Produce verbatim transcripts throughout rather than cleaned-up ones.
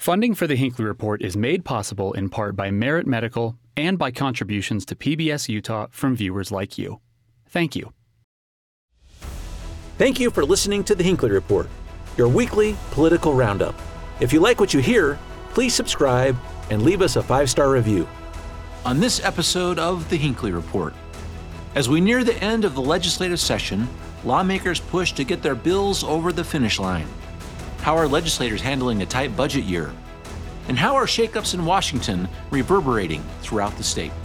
Funding for the Hinckley Report is made possible in part by Merit Medical and by contributions to P B S Utah from viewers like you. Thank you. Thank you for listening to the Hinckley Report, your weekly political roundup. If you like what you hear, please subscribe and leave us a five-star review. On this episode of the Hinckley Report, as we near the end of the legislative session, lawmakers push to get their bills over the finish line. How are legislators handling a tight budget year? And how are shakeups in Washington reverberating throughout the state?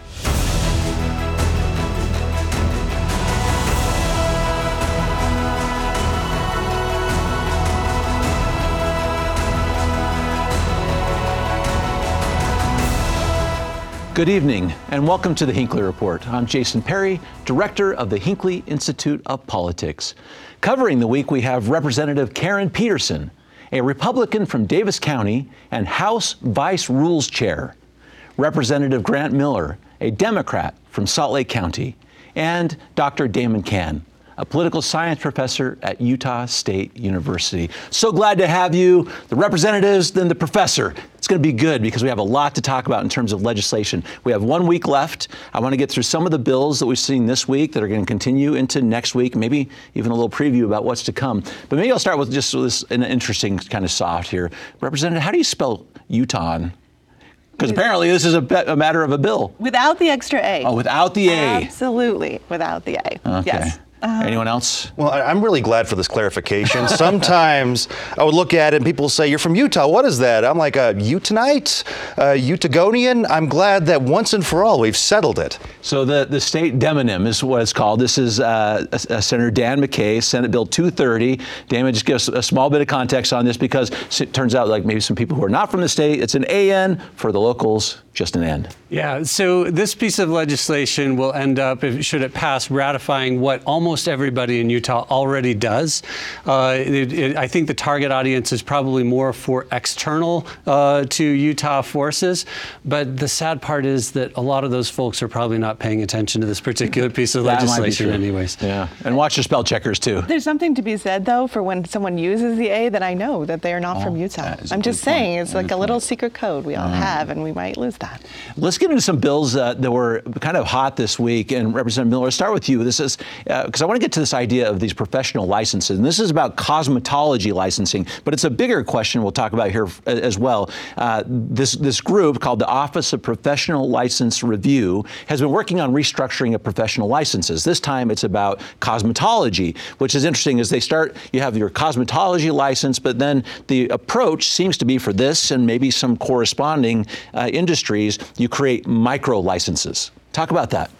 Good evening, and welcome to the Hinckley Report. I'm Jason Perry, director of the Hinckley Institute of Politics. Covering the week, we have Representative Karen Peterson, a Republican from Davis County and House Vice Rules Chair, Representative Grant Miller, a Democrat from Salt Lake County, and Doctor Damon Cann, a political science professor at Utah State University. So glad to have you, the representatives, then the professor. It's going to be good because we have a lot to talk about in terms of legislation. We have one week left. I want to get through some of the bills that we've seen this week that are going to continue into next week, maybe even a little preview about what's to come. But maybe I'll start with just this an interesting kind of soft here. Representative, how do you spell Utah? Because apparently this is a, a matter of a bill. Without the extra A. Oh, without the A. Absolutely, without the A. Okay. Yes. Uh, Anyone else? Well, I'm really glad for this clarification. Sometimes I would look at it and people say, you're from Utah, what is that? I'm like, a Utonite, a Utagonian? I'm glad that once and for all we've settled it. So the, the state demonym is what it's called. This is uh, uh, Senator Dan McKay, Senate Bill two thirty. Damon, just give us a small bit of context on this because it turns out like maybe some people who are not from the state, it's an A N, for the locals, just an N. Yeah, so this piece of legislation will end up, if, should it pass, ratifying what almost everybody in Utah already does. Uh, it, it, I think the target audience is probably more for external uh, to Utah forces, but the sad part is that a lot of those folks are probably not paying attention to this particular piece of legislation anyways. Yeah, and watch your spell checkers too. There's something to be said, though, for when someone uses the A that I know that they are not oh, from Utah. I'm just point. saying, it's Good like point. a little secret code we all uh, have, and we might lose that. Let's get into some bills uh, that were kind of hot this week. And Representative Miller, I'll start with you. This is because uh, I want to get to this idea of these professional licenses. And this is about cosmetology licensing, but it's a bigger question we'll talk about here as well. Uh, this, this group called the Office of Professional License Review has been working on restructuring of professional licenses. This time it's about cosmetology, which is interesting as they start, you have your cosmetology license, but then the approach seems to be for this and maybe some corresponding uh, industries, you create micro licenses. Talk about that.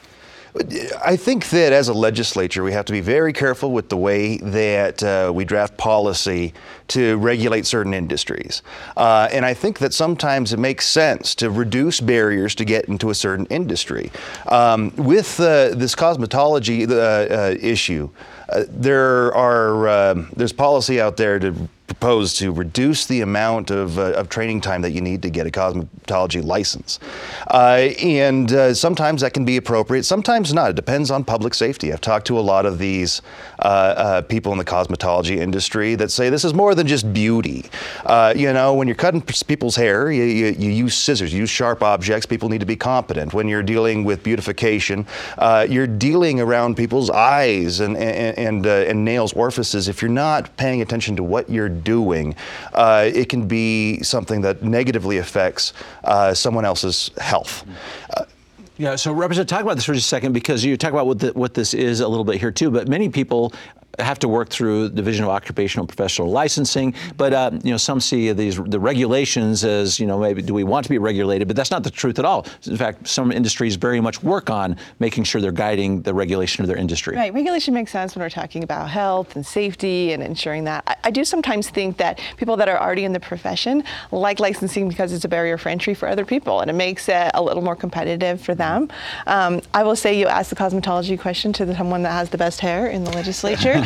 I think that as a legislature, we have to be very careful with the way that uh, we draft policy to regulate certain industries. Uh, and I think that sometimes it makes sense to reduce barriers to get into a certain industry. Um, with uh, this cosmetology uh, uh, issue, uh, there are uh, there's policy out there to propose to reduce the amount of, uh, of training time that you need to get a cosmetology license. Uh, and uh, sometimes that can be appropriate, sometimes not. It depends on public safety. I've talked to a lot of these uh, uh, people in the cosmetology industry that say this is more than just beauty. Uh, you know, when you're cutting people's hair, you, you, you use scissors, you use sharp objects, people need to be competent. When you're dealing with beautification, uh, you're dealing around people's eyes and, and, and, uh, and nails, orifices. If you're not paying attention to what you're doing, uh, it can be something that negatively affects uh, someone else's health. Uh, yeah, so Representative, talk about this for just a second because you talk about what, the, what this is a little bit here too, but many people have to work through Division of Occupational Professional Licensing, but uh, you know, some see these the regulations as, you know, maybe do we want to be regulated, but that's not the truth at all. In fact, some industries very much work on making sure they're guiding the regulation of their industry. Right, regulation makes sense when we're talking about health and safety and ensuring that. I, I do sometimes think that people that are already in the profession like licensing because it's a barrier for entry for other people and it makes it a little more competitive for them. Um, I will say you asked the cosmetology question to the, someone that has the best hair in the legislature.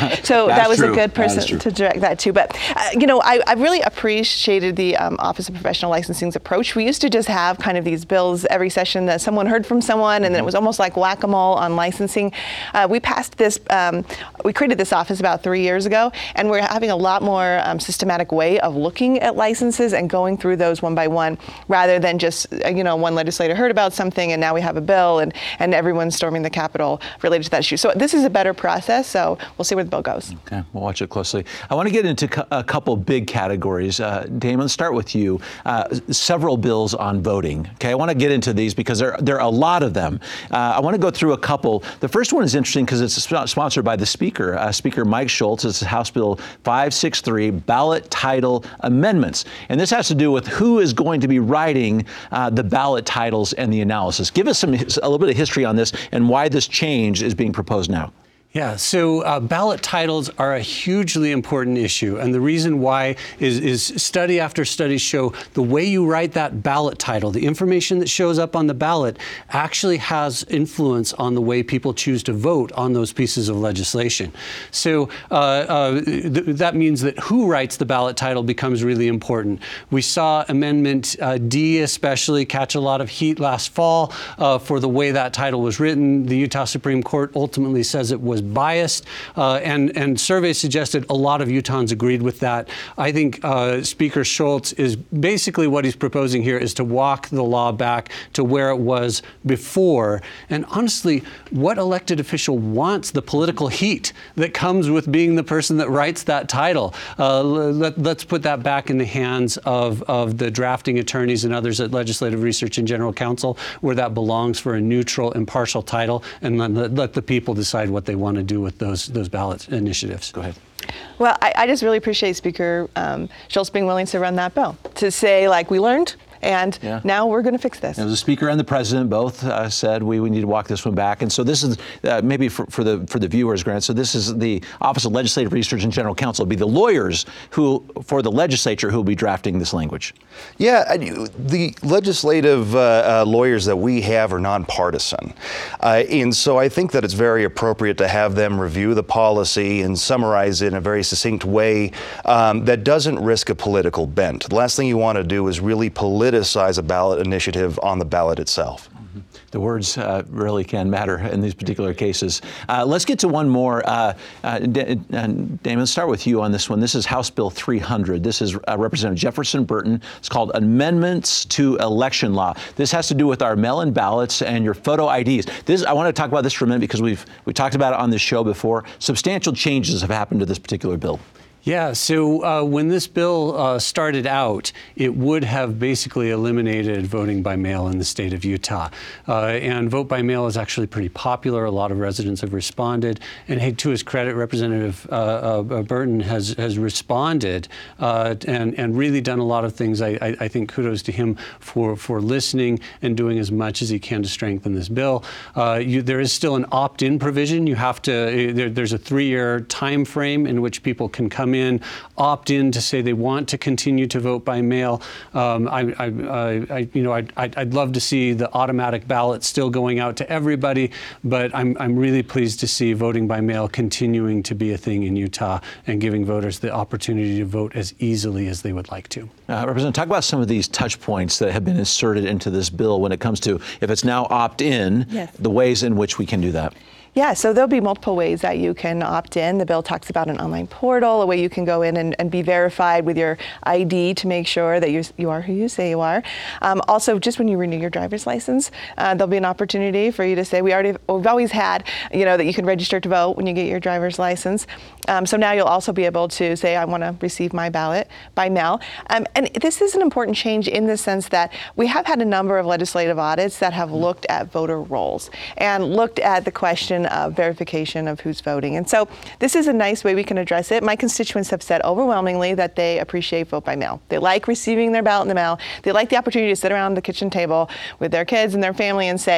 So that was true. a good That is person true. to direct that to. But, uh, you know, I, I really appreciated the um, Office of Professional Licensing's approach. We used to just have kind of these bills every session that someone heard from someone, and then it was almost like whack-a-mole on licensing. Uh, we passed this, um, we created this office about three years ago, and we're having a lot more um, systematic way of looking at licenses and going through those one by one, rather than just, uh, you know, one legislator heard about something and now we have a bill and, and everyone's storming the Capitol related to that issue. So this is a better process, so we'll see where the bill goes. Okay, we'll watch it closely. I want to get into cu- a couple big categories. Uh, Damon, let's start with you. Uh, several bills on voting. Okay, I want to get into these because there, there are a lot of them. Uh, I want to go through a couple. The first one is interesting because it's sp- sponsored by the Speaker, uh, Speaker Mike Schultz. It's House Bill five sixty-three, ballot title amendments. And this has to do with who is going to be writing uh, the ballot titles and the analysis. Give us some a little bit of history on this and why this change is being proposed now. Yeah, so uh, ballot titles are a hugely important issue. And the reason why is, is study after study show the way you write that ballot title, the information that shows up on the ballot actually has influence on the way people choose to vote on those pieces of legislation. So uh, uh, th- that means that who writes the ballot title becomes really important. We saw Amendment uh, D especially catch a lot of heat last fall uh, for the way that title was written. The Utah Supreme Court ultimately says it was biased, uh, and, and surveys suggested a lot of Utahns agreed with that. I think uh, Speaker Schultz is basically what he's proposing here is to walk the law back to where it was before. And honestly, what elected official wants the political heat that comes with being the person that writes that title? Uh, let, let's put that back in the hands of, of the drafting attorneys and others at Legislative Research and General Counsel, where that belongs, for a neutral, impartial title, and let, let the people decide what they want to do with those those ballot initiatives. Go ahead. Well, I, I just really appreciate Speaker um, Schultz being willing to run that bill, to say, like, we learned, and Yeah. now we're going to fix this. Now, the Speaker and the President both uh, said we, we need to walk this one back. And so this is uh, maybe for, for the for the viewers, Grant. So this is the Office of Legislative Research and General Counsel. It'll be the lawyers who, for the legislature, who will be drafting this language. Yeah, I- the legislative uh, uh, lawyers that we have are nonpartisan. Uh, and so I think that it's very appropriate to have them review the policy and summarize it in a very succinct way um, that doesn't risk a political bent. The last thing you want to do is really politicize a ballot initiative on the ballot itself. The words uh, really can matter in these particular cases. Uh, let's get to one more. Uh, uh, D- uh, Damon, let's start with you on this one. This is House Bill three hundred. This is uh, Representative Jefferson Burton. It's called Amendments to Election Law. This has to do with our mail-in ballots and your photo I Ds. This, I want to talk about this for a minute because we've we talked about it on this show before. Substantial changes have happened to this particular bill. Yeah, so uh, when this bill uh, started out, it would have basically eliminated voting by mail in the state of Utah. Uh, and vote by mail is actually pretty popular. A lot of residents have responded. And hey, to his credit, Representative uh, uh, Burton has has responded uh, and, and really done a lot of things. I, I, I think kudos to him for, for listening and doing as much as he can to strengthen this bill. Uh, you, there is still an opt-in provision. You have to, there, there's a three-year time frame in which people can come in, opt in to say they want to continue to vote by mail. Um, I, I, I, you know, I'd, I'd love to see the automatic ballot still going out to everybody, but I'm, I'm really pleased to see voting by mail continuing to be a thing in Utah and giving voters the opportunity to vote as easily as they would like to. Uh, Representative, talk about some of these touch points that have been inserted into this bill when it comes to, if it's now opt-in, Yes. the ways in which we can do that. Yeah, so there'll be multiple ways that you can opt in. The bill talks about an online portal, a way you can go in and, and be verified with your I D to make sure that you're, you are who you say you are. Um, also, just when you renew your driver's license, uh, there'll be an opportunity for you to say, we already, we've always had, you know, that you can register to vote when you get your driver's license. Um, so now you'll also be able to say, I want to receive my ballot by mail. Um, and this is an important change in the sense that we have had a number of legislative audits that have looked at voter rolls and looked at the question of verification of who's voting. And so this is a nice way we can address it. My constituents have said overwhelmingly that they appreciate vote by mail. They like receiving their ballot in the mail. They like the opportunity to sit around the kitchen table with their kids and their family and say,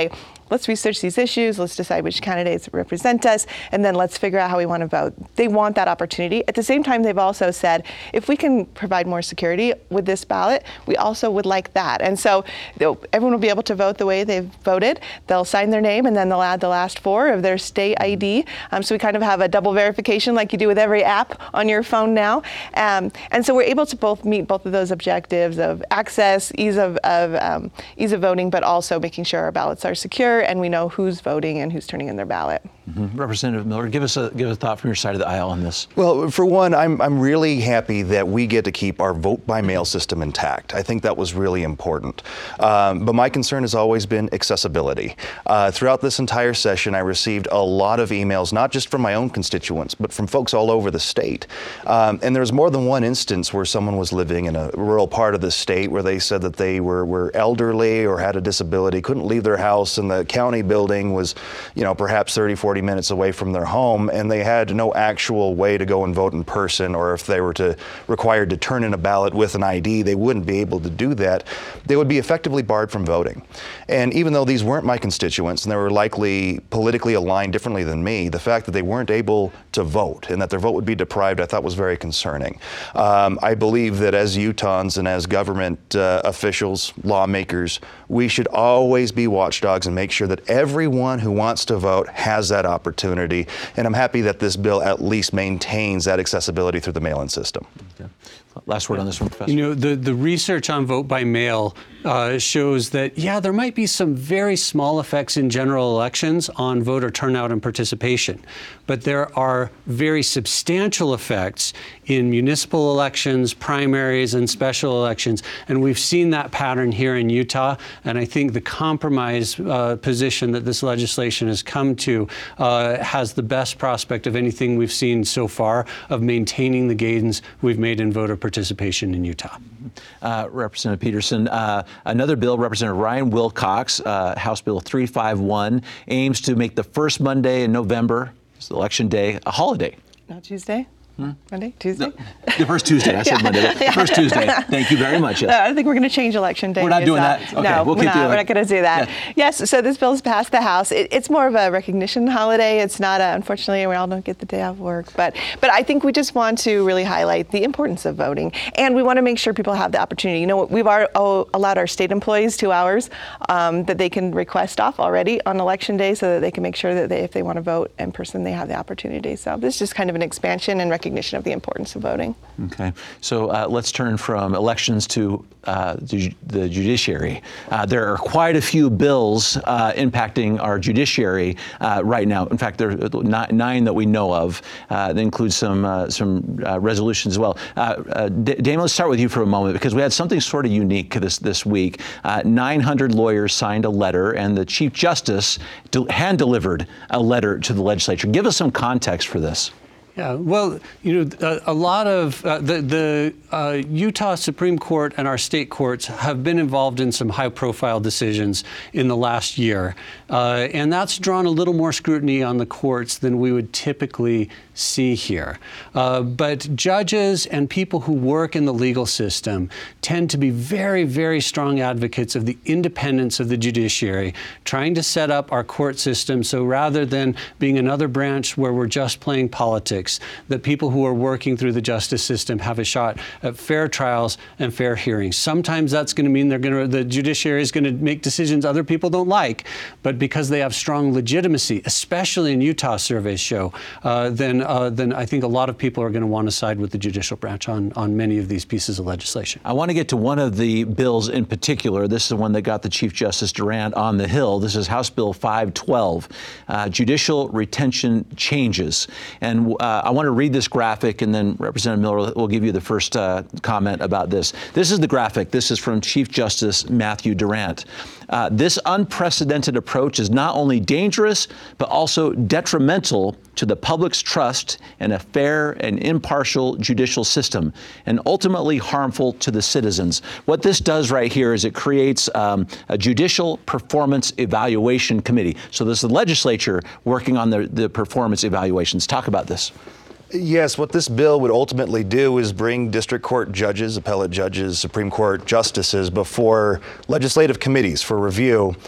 let's research these issues, let's decide which candidates represent us, and then let's figure out how we want to vote. They want that opportunity. At the same time, they've also said, if we can provide more security with this ballot, we also would like that. And so everyone will be able to vote the way they've voted. They'll sign their name, and then they'll add the last four of their state I D. Um, so we kind of have a double verification like you do with every app on your phone now. Um, and so we're able to both meet both of those objectives of access, ease of, of um, ease of voting, but also making sure our ballots are secure and we know who's voting and who's turning in their ballot. Mm-hmm. Representative Miller, give us a give a thought from your side of the aisle on this. Well, for one, I'm I'm really happy that we get to keep our vote by mail system intact. I think that was really important. Um, but my concern has always been accessibility. Uh, throughout this entire session, I received a lot of emails, not just from my own constituents, but from folks all over the state. Um, and there was more than one instance where someone was living in a rural part of the state where they said that they were, were elderly or had a disability, couldn't leave their house, and the county building was, you know, perhaps thirty, forty minutes away from their home, and they had no actual way to go and vote in person, or if they were to required to turn in a ballot with an I D, they wouldn't be able to do that. They would be effectively barred from voting. And even though these weren't my constituents and they were likely politically aligned differently than me, the fact that they weren't able to vote and that their vote would be deprived, I thought was very concerning. Um, I believe that as Utahns and as government uh, officials, lawmakers, we should always be watchdogs and make sure that everyone who wants to vote has that opportunity. And I'm happy that this bill at least maintains that accessibility through the mail-in system. Okay. Last word on this one, Professor. You know, the, the research on vote by mail uh, shows that, yeah, there might be some very small effects in general elections on voter turnout and participation, but there are very substantial effects in municipal elections, primaries, and special elections. And we've seen that pattern here in Utah. And I think the compromise uh, position that this legislation has come to uh, has the best prospect of anything we've seen so far of maintaining the gains we've made in voter participation in Utah. Uh, Representative Peterson, uh, another bill, Representative Ryan Wilcox, uh, House Bill three fifty-one, aims to make the first Monday in November, it's Election Day, a holiday. Not Tuesday? Hmm? Monday? Tuesday? No, the first Tuesday. I said yeah. Monday. The first Tuesday. Thank you very much. Yes. No, I don't think we're going to change Election Day. We're not doing that? Okay, no, we'll we're keep not, doing we're not going to do that. Yeah. Yes, so this bill's passed the House. It, it's more of a recognition holiday. It's not, a, unfortunately, we all don't get the day off work. But, but I think we just want to really highlight the importance of voting. And we want to make sure people have the opportunity. You know, we've our, oh, allowed our state employees two hours um, that they can request off already on Election Day so that they can make sure that they, if they want to vote in person, they have the opportunity. So this is just kind of an expansion and recognition of the importance of voting. Okay, so uh, let's turn from elections to uh, the, the judiciary. Uh, there are quite a few bills uh, impacting our judiciary uh, right now. In fact, there are nine that we know of. Uh, that includes some uh, some uh, resolutions as well. Uh, uh, Damon, let's start with you for a moment because we had something sort of unique this this week. Uh, nine hundred lawyers signed a letter, and the Chief Justice de- hand delivered a letter to the legislature. Give us some context for this. Yeah, well, you know, a, a lot of uh, the, the uh, Utah Supreme Court and our state courts have been involved in some high-profile decisions in the last year, uh, and that's drawn a little more scrutiny on the courts than we would typically see here. Uh, but judges and people who work in the legal system tend to be very, very strong advocates of the independence of the judiciary, trying to set up our court system so rather than being another branch where we're just playing politics, that people who are working through the justice system have a shot at fair trials and fair hearings. Sometimes that's going to mean they're going to, the judiciary is going to make decisions other people don't like, but because they have strong legitimacy, especially in Utah, surveys show, uh, then uh, then I think a lot of people are going to want to side with the judicial branch on, on many of these pieces of legislation. I want to get to one of the bills in particular. This is the one that got the Chief Justice Durant on the Hill. This is House Bill five twelve, uh, judicial retention changes. And uh, I want to read this graphic, and then Representative Miller will give you the first uh, comment about this. This is the graphic. This is from Chief Justice Matthew Durant. Uh, this unprecedented approach is not only dangerous, but also detrimental to the public's trust in a fair and impartial judicial system, and ultimately harmful to the citizens. What this does right here is it creates um, a judicial performance evaluation committee. So this is the legislature working on the, the performance evaluations. Talk about this. Yes, what this bill would ultimately do is bring district court judges, appellate judges, Supreme Court justices before legislative committees for review.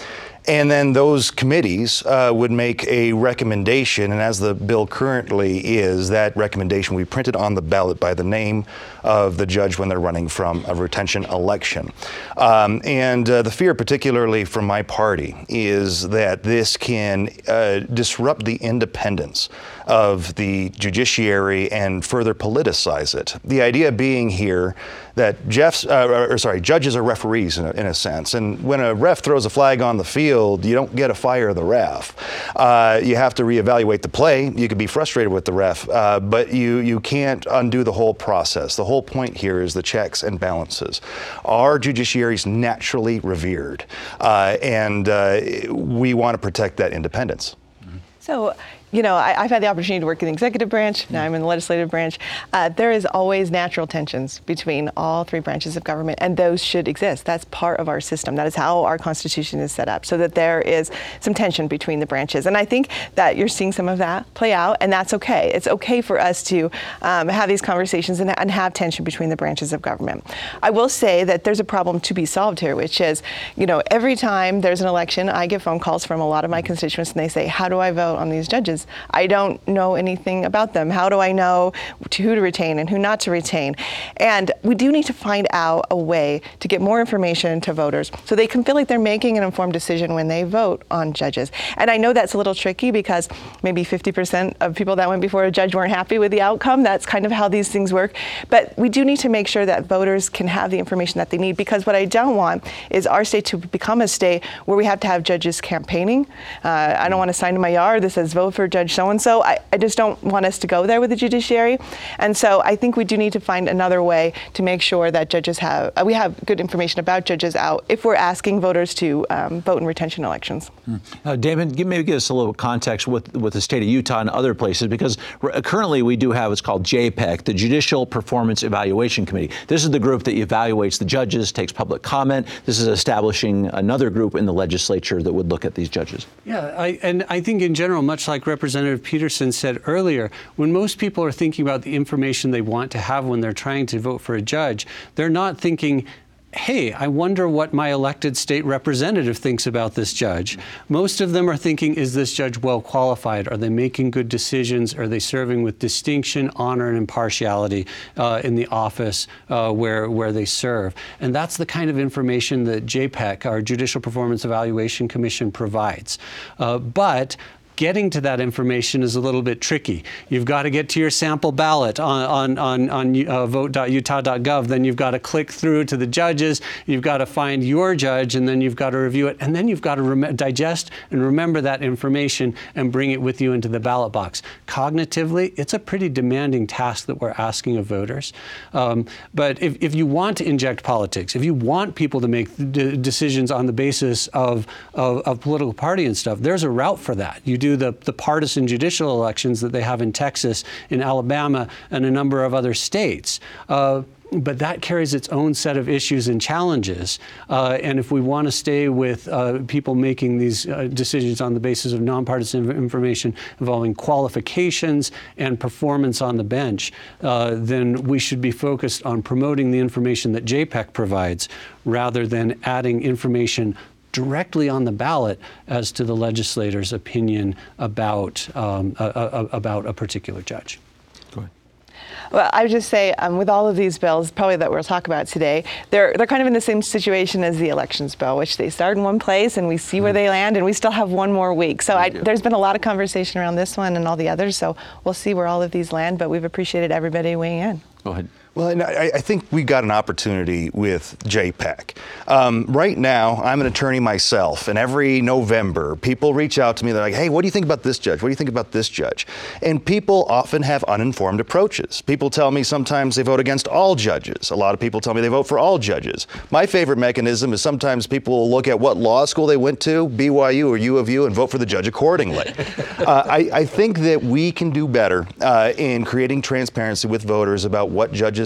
And then those committees uh, would make a recommendation, and as the bill currently is, that recommendation will be printed on the ballot by the name of the judge when they're running from a retention election. Um, and uh, the fear, particularly from my party, is that this can uh, disrupt the independence of the judiciary and further politicize it. The idea being here that Jeff's, uh, or sorry, judges are referees in a, in a sense, and when a ref throws a flag on the field, you don't get to fire the ref. Uh, you have to reevaluate the play. You could be frustrated with the ref, uh, but you you can't undo the whole process. The whole point here is the checks and balances. Our judiciary is naturally revered, uh, and uh, we want to protect that independence. So, you know, I, I've had the opportunity to work in the executive branch. Now I'm in the legislative branch. Uh, there is always natural tensions between all three branches of government, and those should exist. That's part of our system. That is how our Constitution is set up, so that there is some tension between the branches. And I think that you're seeing some of that play out, and that's okay. It's okay for us to um, have these conversations and, and have tension between the branches of government. I will say that there's a problem to be solved here, which is, you know, every time there's an election, I get phone calls from a lot of my constituents, and they say, how do I vote on these judges? I don't know anything about them. How do I know to who to retain and who not to retain? And we do need to find out a way to get more information to voters so they can feel like they're making an informed decision when they vote on judges. And I know that's a little tricky because maybe fifty percent of people that went before a judge weren't happy with the outcome. That's kind of how these things work. But we do need to make sure that voters can have the information that they need, because what I don't want is our state to become a state where we have to have judges campaigning. Uh, I don't want a sign in my yard that says vote for Judge so-and-so. I, I just don't want us to go there with the judiciary. And so I think we do need to find another way to make sure that judges have, uh, we have good information about judges out if we're asking voters to um, vote in retention elections. Mm. Uh, Damon, give, maybe give us a little context with, with the state of Utah and other places, because r- currently we do have what's called J P E C, the Judicial Performance Evaluation Committee. This is the group that evaluates the judges, takes public comment. This is establishing another group in the legislature that would look at these judges. Yeah, I, and I think in general, much like Representative Peterson said earlier, when most people are thinking about the information they want to have when they're trying to vote for a judge, they're not thinking, hey, I wonder what my elected state representative thinks about this judge. Most of them are thinking, is this judge well qualified? Are they making good decisions? Are they serving with distinction, honor, and impartiality uh, in the office uh, where, where they serve? And that's the kind of information that J P E C, our Judicial Performance Evaluation Commission, provides. Uh, but getting to that information is a little bit tricky. You've got to get to your sample ballot on, on, on, on uh, vote dot utah dot gov. Then you've got to click through to the judges. You've got to find your judge, and then you've got to review it. And then you've got to rem- digest and remember that information and bring it with you into the ballot box. Cognitively, it's a pretty demanding task that we're asking of voters. Um, but if, if you want to inject politics, if you want people to make d- decisions on the basis of, of, of political party and stuff, there's a route for that. You do The, the partisan judicial elections that they have in Texas, in Alabama, and a number of other states. Uh, but that carries its own set of issues and challenges. Uh, and if we want to stay with uh, people making these uh, decisions on the basis of nonpartisan information involving qualifications and performance on the bench, uh, then we should be focused on promoting the information that J P E C provides rather than adding information directly on the ballot as to the legislator's opinion about um, a, a, about a particular judge. Go ahead. Well, I would just say, um, with all of these bills, probably that we'll talk about today, they're they're kind of in the same situation as the elections bill, which they start in one place and we see where they land, and we still have one more week. So I, there's been a lot of conversation around this one and all the others. So we'll see where all of these land, but we've appreciated everybody weighing in. Go ahead. Well, and I, I think we got an opportunity with J P E C. Um, right now, I'm an attorney myself, and every November, people reach out to me. They're like, hey, what do you think about this judge? What do you think about this judge? And people often have uninformed approaches. People tell me sometimes they vote against all judges. A lot of people tell me they vote for all judges. My favorite mechanism is sometimes people will look at what law school they went to, B Y U or U of U, and vote for the judge accordingly. uh, I, I think that we can do better uh, in creating transparency with voters about what judges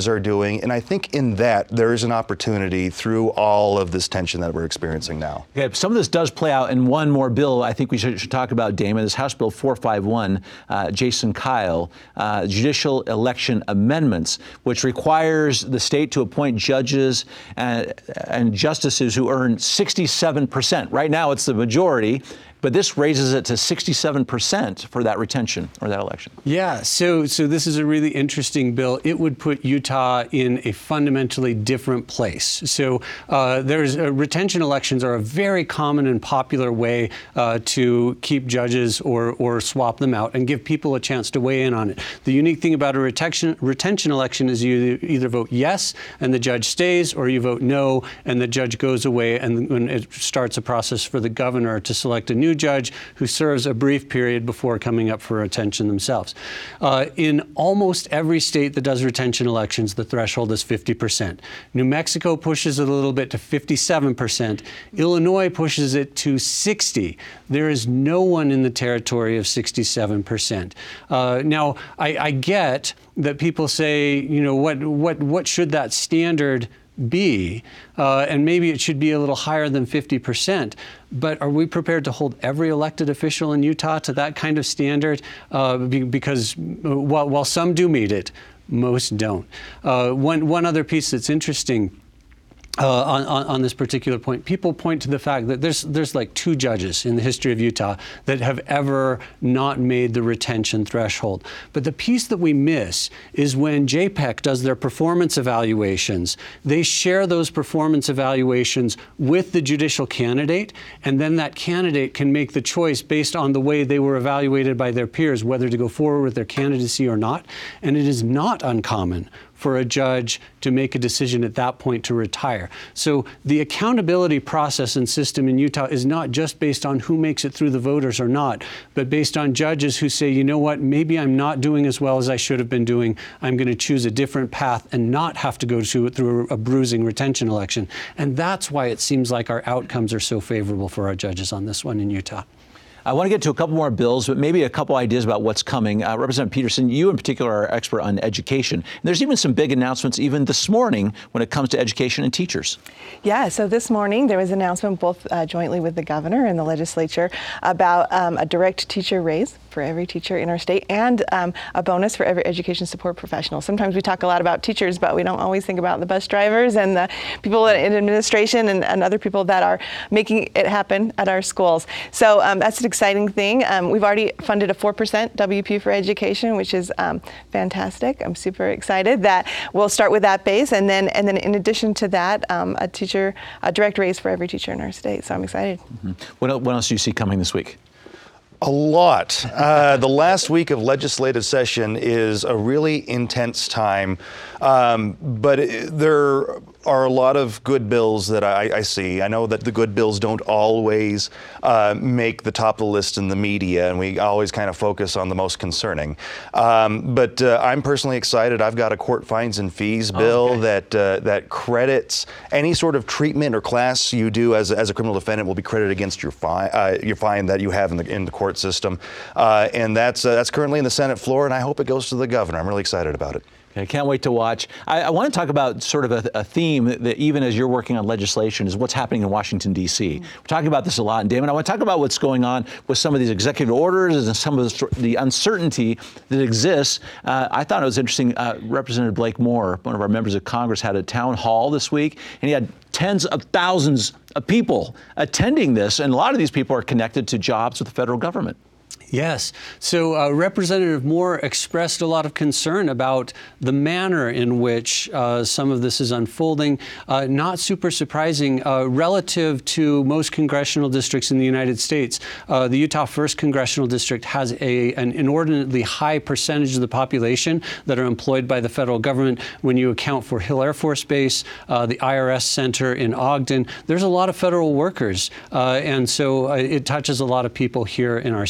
judges are doing. And I think in that there is an opportunity through all of this tension that we're experiencing now. Okay, some of this does play out in one more bill I think we should, should talk about, Damon. This House Bill four fifty-one, uh, Jason Kyle, uh, Judicial Election Amendments, which requires the state to appoint judges and, and justices who earn sixty-seven percent. Right now it's the majority, but this raises it to sixty-seven percent for that retention or that election. Yeah, so so this is a really interesting bill. It would put Utah in a fundamentally different place. So uh, there's uh, retention elections are a very common and popular way uh, to keep judges or or swap them out and give people a chance to weigh in on it. The unique thing about a retention retention election is you either vote yes and the judge stays, or you vote no and the judge goes away, and when it starts a process for the governor to select a new judge who serves a brief period before coming up for retention themselves. Uh, in almost every state that does retention elections, the threshold is fifty percent. New Mexico pushes it a little bit to fifty-seven percent. Illinois pushes it to sixty. There is no one in the territory of sixty-seven percent. Uh, now, I, I get that people say, you know, what what what should that standard be, uh, and maybe it should be a little higher than fifty percent. But are we prepared to hold every elected official in Utah to that kind of standard? Uh, be, because while, while some do meet it, most don't. Uh, one, one other piece that's interesting Uh, on, on, on this particular point, people point to the fact that there's there's like two judges in the history of Utah that have ever not made the retention threshold. But the piece that we miss is when J P E C does their performance evaluations, they share those performance evaluations with the judicial candidate, and then that candidate can make the choice based on the way they were evaluated by their peers, whether to go forward with their candidacy or not. And it is not uncommon for a judge to make a decision at that point to retire. So the accountability process and system in Utah is not just based on who makes it through the voters or not, but based on judges who say, you know what, maybe I'm not doing as well as I should have been doing. I'm going to choose a different path and not have to go to, through a bruising retention election. And that's why it seems like our outcomes are so favorable for our judges on this one in Utah. I want to get to a couple more bills, but maybe a couple ideas about what's coming. Uh, Representative Peterson, you in particular are expert on education. And there's even some big announcements even this morning when it comes to education and teachers. Yeah, so this morning there was an announcement both uh, jointly with the governor and the legislature about um, a direct teacher raise for every teacher in our state, and um, a bonus for every education support professional. Sometimes we talk a lot about teachers, but we don't always think about the bus drivers and the people in administration and, and other people that are making it happen at our schools. So um, that's an exciting thing. Um, we've already funded a four percent W P for education, which is um, fantastic. I'm super excited that we'll start with that base, and then and then in addition to that, um, a teacher, a direct raise for every teacher in our state. So I'm excited. Mm-hmm. What, what else do you see coming this week? A lot. Uh, the last week of legislative session is a really intense time, um, but it, there are a lot of good bills that I, I see. I know that the good bills don't always uh, make the top of the list in the media, and we always kind of focus on the most concerning. Um, but uh, I'm personally excited. I've got a court fines and fees bill oh, okay. that uh, that credits any sort of treatment or class you do as a, as a criminal defendant will be credited against your fine uh, your fine that you have in the in the court system, uh, and that's uh, that's currently in the Senate floor, and I hope it goes to the governor. I'm really excited about it. I can't wait to watch. I, I want to talk about sort of a, a theme that even as you're working on legislation is what's happening in Washington, D C. Mm-hmm. We're talking about this a lot. And Damon, I want to talk about what's going on with some of these executive orders and some of the, the uncertainty that exists. Uh, I thought it was interesting. Uh, Representative Blake Moore, one of our members of Congress, had a town hall this week, and he had tens of thousands of people attending this. And a lot of these people are connected to jobs with the federal government. Yes. So uh, Representative Moore expressed a lot of concern about the manner in which uh, some of this is unfolding. Uh, not super surprising uh, relative to most congressional districts in the United States. Uh, the Utah first Congressional District has a, an inordinately high percentage of the population that are employed by the federal government. When you account for Hill Air Force Base, uh, the I R S Center in Ogden, there's a lot of federal workers. Uh, and so uh, it touches a lot of people here in our state.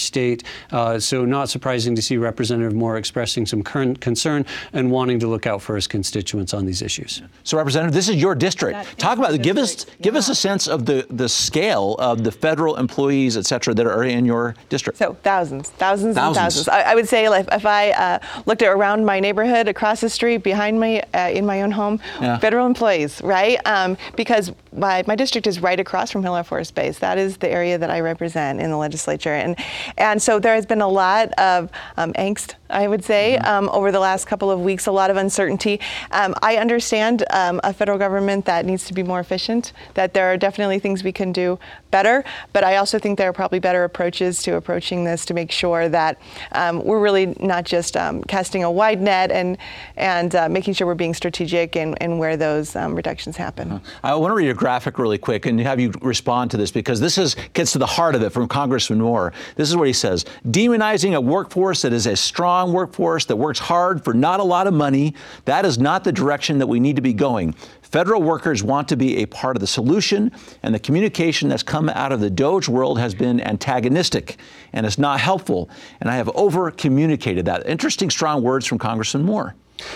Uh, so not surprising to see Representative Moore expressing some current concern and wanting to look out for his constituents on these issues. So, Representative, this is your district. That Talk about give us yeah. give us a sense of the the scale of the federal employees, et cetera, that are in your district. So thousands, thousands, Thousands. and thousands. I, I would say if, if I uh, looked at around my neighborhood, across the street, behind me, uh, in my own home, Yeah. federal employees, right? Um, because my, my district is right across from Hill Air Force Base. That is the area that I represent in the legislature. And, and so there has been a lot of um, angst, I would say, mm-hmm. um, over the last couple of weeks, a lot of uncertainty. Um, I understand um, a federal government that needs to be more efficient, that there are definitely things we can do better, but I also think there are probably better approaches to approaching this to make sure that um, we're really not just um, casting a wide net and and uh, making sure we're being strategic in, in where those um, reductions happen. Uh-huh. I want to read a graphic really quick and have you respond to this, because this is gets to the heart of it from Congressman Moore. This is what he says: demonizing a workforce that is a strong workforce that works hard for not a lot of money, that is not the direction that we need to be going. Federal workers want to be a part of the solution, and the communication that's come out of the DOGE world has been antagonistic, and it's not helpful. And I have over-communicated that. Interesting, strong words from Congressman Moore.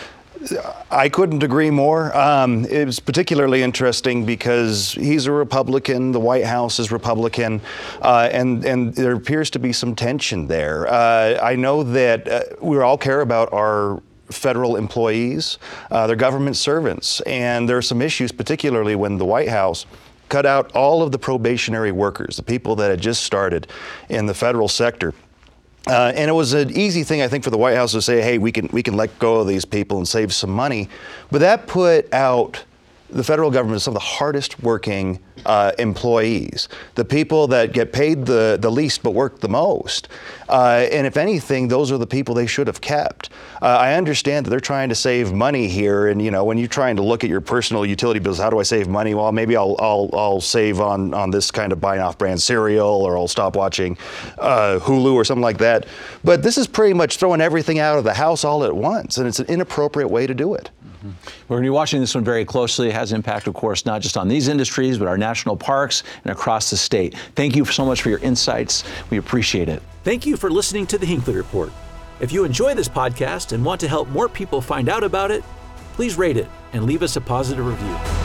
I couldn't agree more. Um, it was particularly interesting because he's a Republican, the White House is Republican, uh, and, and there appears to be some tension there. Uh, I know that uh, we all care about our federal employees, uh, they're government servants, and there are some issues, particularly when the White House cut out all of the probationary workers, the people that had just started in the federal sector. Uh, and it was an easy thing, I think, for the White House to say, hey, we can we can let go of these people and save some money. But that put out the federal government as some of the hardest working uh, employees, the people that get paid the, the least but work the most. Uh, and if anything, those are the people they should have kept. Uh, I understand that they're trying to save money here. And, you know, when you're trying to look at your personal utility bills, how do I save money? Well, maybe I'll I'll, I'll save on, on this kind of buy off brand cereal, or I'll stop watching uh, Hulu or something like that. But this is pretty much throwing everything out of the house all at once. And it's an inappropriate way to do it. We're going to be watching this one very closely. It has impact, of course, not just on these industries, but our national parks and across the state. Thank you so much for your insights. We appreciate it. Thank you for listening to the Hinckley Report. If you enjoy this podcast and want to help more people find out about it, please rate it and leave us a positive review.